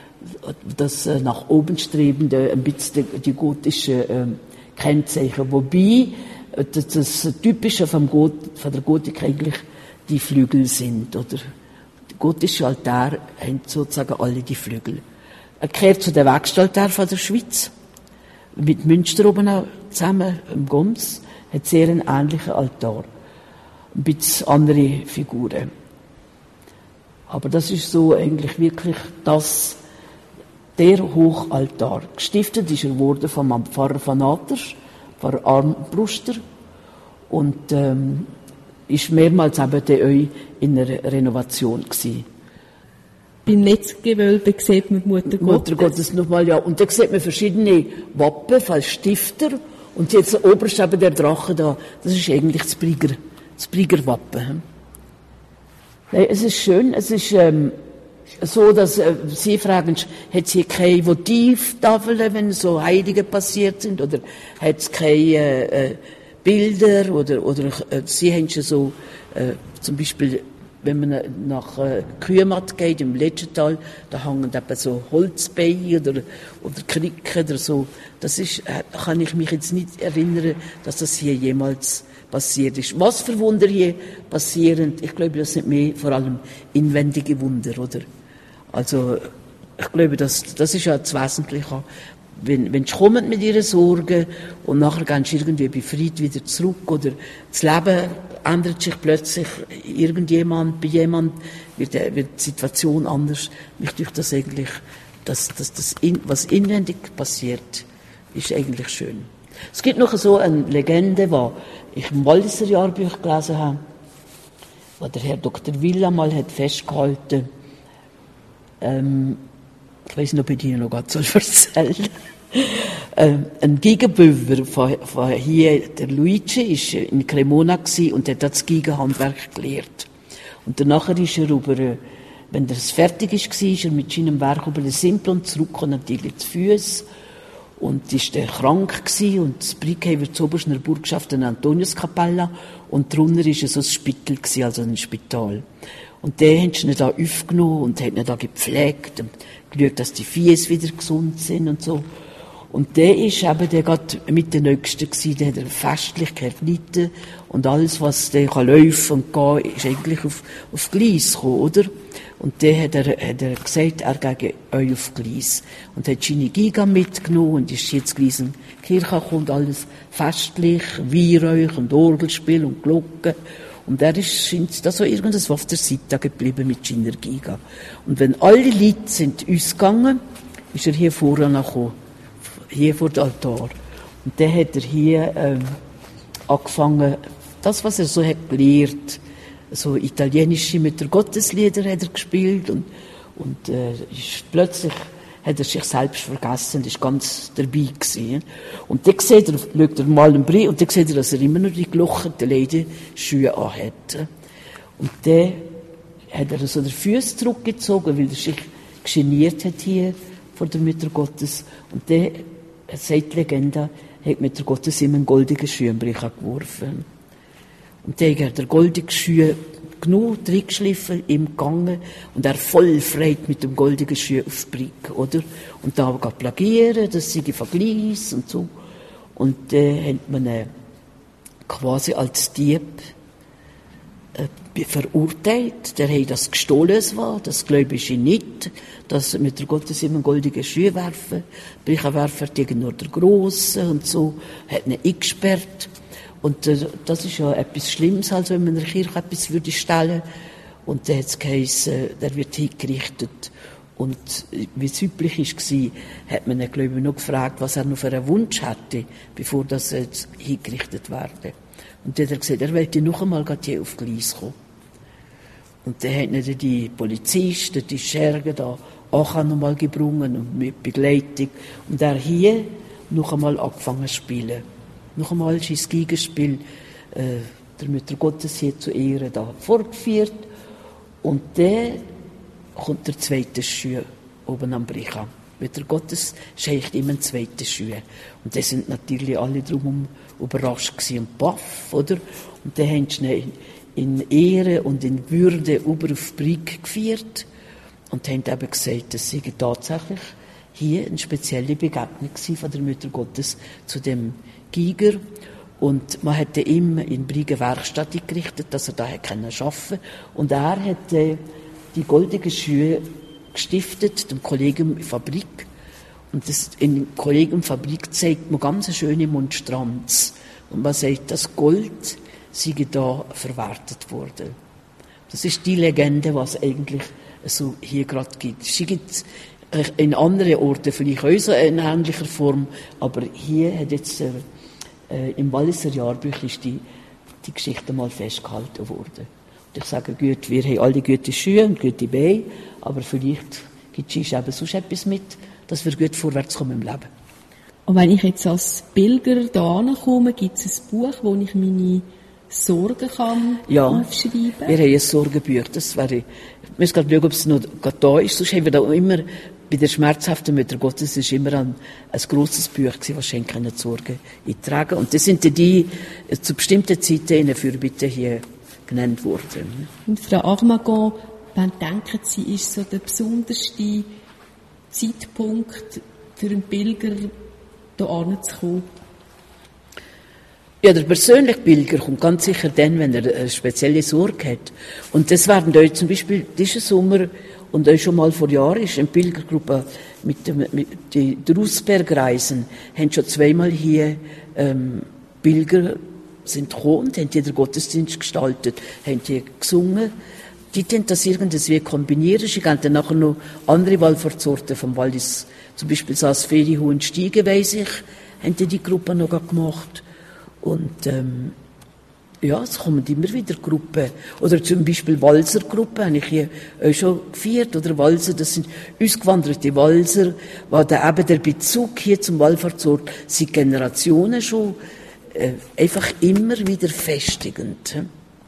das nach oben strebende, ein bisschen die gotischen äh, Kennzeichen. Wobei das, das Typische vom Got, von der Gotik eigentlich die Flügel sind, oder? Der gotische Altar haben sozusagen alle die Flügel. Er gehört zu den Werkstaltär von der Schweiz. Mit Münster oben auch zusammen, im Goms, hat sehr einen ähnlichen Altar. Ein bisschen andere Figuren. Aber das ist so eigentlich wirklich das, der Hochaltar. Gestiftet ist er worden vom Pfarrer von Aters, Pfarrer Armbruster, und ähm, ist mehrmals eben euch in einer Renovation gewesen. Beim Netzgewölbe sieht man Mutter Gottes. Mutter Gottes nochmal, ja. Und da sieht man verschiedene Wappen als Stifter. Und jetzt oberst eben der Drache da, das ist eigentlich das Brieger, das Briegerwappen. Nein, es ist schön, es ist ähm, so, dass äh, Sie fragen, hat sie keine Votivtafeln, wenn so Heilige passiert sind, oder hat es keine äh, Bilder, oder, oder äh, Sie haben schon so, äh, zum Beispiel, wenn man nach äh, Kühmatt geht, im Letschental, da hängen eben so Holzbeine oder, oder Kricken oder so. Das ist, äh, kann ich mich jetzt nicht erinnern, dass das hier jemals passiert ist. Was für Wunder hier passieren, ich glaube, das sind mehr vor allem inwendige Wunder, oder? Also, ich glaube, das, das ist ja das Wesentliche. Wenn, wenn sie kommen mit ihren Sorgen und nachher gehen sie irgendwie befreit wieder zurück, oder das Leben ändert sich plötzlich, irgendjemand, bei jemand wird, wird die Situation anders. Mich denkt das eigentlich, dass, dass das in, was inwendig passiert, ist eigentlich schön. Es gibt noch so eine Legende, die ich im Walliser Jahrbuch gelesen habe, wo der Herr Doktor Villa mal hat festgehalten, ähm, ich weiß nicht, ob ich Ihnen noch ganz erzählen soll. ähm, ein Geigenbauer von, von hier, der Luigi, war in Cremona und hat das Geigenhandwerk gelehrt. Und danach ist er über, wenn er fertig ist, war er mit seinem Werk über den Simplon zurück und natürlich zu Füßen. Und ist dann krank gewesen, und das Brick haben wir zu oberst in der Burgschaft eine Antoniuskapelle, und drunter ist so ein Spital gewesen, also ein Spital. Und den haben sie ihn da aufgenommen und haben ihn da gepflegt und geschaut, dass die Viehs wieder gesund sind und so. Und der ist eben, der gerade mit den Nächsten gewesen, der hat eine Festlichkeit gelitten, und alles, was der kann laufen und gehen, ist eigentlich auf, auf Gleis gekommen, oder? Und der hat er, hat er gesagt, er gegen euch auf Gleis. Und hat seine Giga mitgenommen und ist jetzt Gleis in die Kirche gekommen, und alles festlich, Weihrauch und Orgelspiel und Glocken. Und er ist, scheint da so irgendwas auf der Seite geblieben mit seiner Giga. Und wenn alle Leute sind uns gegangen, ist er hier vorne gekommen, hier vor dem Altar. Und dann hat er hier ähm, angefangen, das, was er so hat gelernt, so italienische mit der Gotteslieder hat er gespielt und, und äh, ist plötzlich hat er sich selbst vergessen und ist ganz dabei gewesen. Und dann sieht er, schaut er mal einen Brief und dann sieht er, dass er immer noch die gelocherten Lederschuhe anhat. Und dann hat er so den Fuß zurückgezogen, weil er sich geniert hat hier vor der Mutter Gottes. Und dann, sagt die Legende, hat Mutter Gottes ihm einen goldenen Schuhenbrich geworfen. Und dann hat er goldige Schuhe genug reingeschliffen, ihm gegangen, und er voll freit mit dem goldenen Schuh auf die Brick, oder? Und da geht plagieren, das sei Vergleich und so. Und dann äh, hat man ihn quasi als Dieb äh, verurteilt. Der hat das gestohlen war, das glaube ich nicht, dass mit der Gottes ihm einen goldenen Schuh werfen. Brüche werfen gegen nur der Grossen und so, hat ihn eingesperrt. Und äh, das ist ja etwas Schlimmes, also wenn man in der Kirche etwas würde stellen. Und dann hat es geheißen, der wird hingerichtet. Und äh, wie es üblich war, hat man ihn, glaube ich, noch gefragt, was er noch für einen Wunsch hatte, bevor das äh, hingerichtet werde. Und dann hat er gesagt, er wollte noch einmal hier auf Gleis kommen. Und dann haben dann die Polizisten, die Schergen da auch noch mal gebrungen und mit Begleitung. Und er hier noch einmal angefangen zu spielen. Noch einmal ist das Geigenspiel äh, der Mutter Gottes hier zu Ehren da fortgeführt. Und dann kommt der zweite Schuh oben am Brich an. Mutter Gottes schenkt ihm einen zweiten Schuh. Und da sind natürlich alle drumherum überrascht gewesen und baff, oder? Und dann haben sie ihn in Ehre und in Würde über auf die Brücke geführt und haben eben gesagt, das sei tatsächlich hier eine spezielle Begegnung von der Mutter Gottes zu dem Giger. Und man hatte ihm in Briegen Werkstatt gerichtet, dass er da arbeiten konnte. Und er hat äh, die goldenen Schuhe gestiftet, dem Kollegium Fabrik. Und das, in der Kollegium Fabrik zeigt man ganz eine schöne Monstranz. Und man sagt, das Gold sei da verwertet worden. Das ist die Legende, was eigentlich so hier gerade gibt. Sie gibt in anderen Orten vielleicht auch so in ähnlicher Form, aber hier hat jetzt äh, im Walliser Jahrbuch ist die, die Geschichte mal festgehalten worden. Und ich sage, gut, wir haben alle gute Schuhe und gute Beine, aber vielleicht gibt es eben sonst etwas mit, dass wir gut vorwärts kommen im Leben. Und wenn ich jetzt als Pilger da komme, gibt es ein Buch, wo ich meine Sorgen kann ja, aufschreiben kann? Wir haben ein Sorgenbuch. Das wäre, ich muss gerade schauen, ob es noch da ist. Sonst haben wir da immer, bei der schmerzhaften Mutter Gottes ist immer ein, ein grosses Buch gewesen, was schenken die Sorgen eintragen. Und das sind die zu bestimmten Zeiten in der Fürbitte hier genannt worden. Und Frau Armagon, wann denken Sie, ist so der besonderste Zeitpunkt für einen Pilger, hier anzukommen? Ja, der persönliche Pilger kommt ganz sicher dann, wenn er eine spezielle Sorge hat. Und das werden euch zum Beispiel diesen Sommer und euch schon mal vor Jahren ist eine Pilgergruppe mit dem, mit die Drusbergreisen, haben schon zweimal hier, ähm, Pilger sind gekommen, haben hier den Gottesdienst gestaltet, haben hier gesungen. Die können das irgendwie kombinieren. Sie haben dann nachher noch andere Wallfahrtsorte vom Wallis, zum Beispiel das Ferienhuhn und Stiegen, weiss ich, haben die, die Gruppe noch gemacht. Und ähm, ja, es kommen immer wieder Gruppen. Oder zum Beispiel Walser-Gruppen, habe ich hier auch schon gefeiert. Oder Walser, das sind ausgewanderte Walser, wo dann eben der Bezug hier zum Wallfahrtsort seit Generationen schon äh, einfach immer wieder festigend.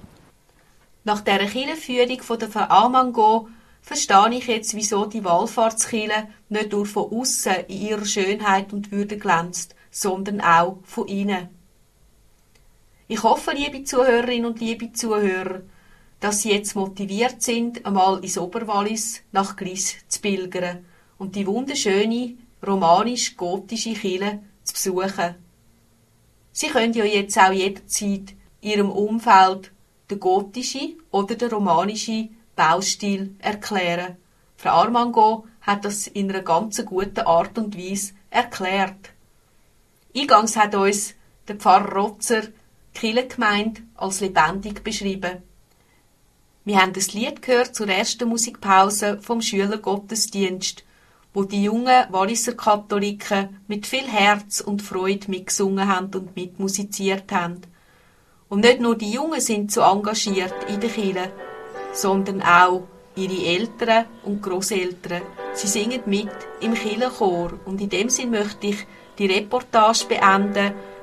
Nach dieser Kirchenführung von der Frau Armagon verstehe ich jetzt, wieso die Wallfahrtskirche nicht nur von außen in ihrer Schönheit und Würde glänzt, sondern auch von innen. Ich hoffe, liebe Zuhörerinnen und liebe Zuhörer, dass Sie jetzt motiviert sind, einmal ins Oberwallis nach Glis zu pilgern und die wunderschöne, romanisch-gotische Kirche zu besuchen. Sie können ja jetzt auch jederzeit in Ihrem Umfeld den gotischen oder den romanischen Baustil erklären. Frau Armagon hat das in einer ganz guten Art und Weise erklärt. Eingangs hat uns der Pfarrer Rotzer die Kirchengemeinde als lebendig beschrieben. Wir haben ein Lied gehört zur ersten Musikpause vom Schülergottesdienst, wo die jungen Walliser Katholiken mit viel Herz und Freude mitgesungen haben und mitmusiziert haben. Und nicht nur die Jungen sind so engagiert in der Kirche, sondern auch ihre Eltern und Grosseltern. Sie singen mit im Kirchenchor. Und in dem Sinn möchte ich die Reportage beenden